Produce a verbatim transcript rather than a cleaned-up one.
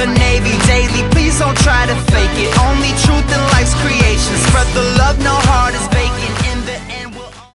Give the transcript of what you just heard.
the Navy daily, please don't try to fake it. Only truth in life's creation. Spread the love, no heart is vacant.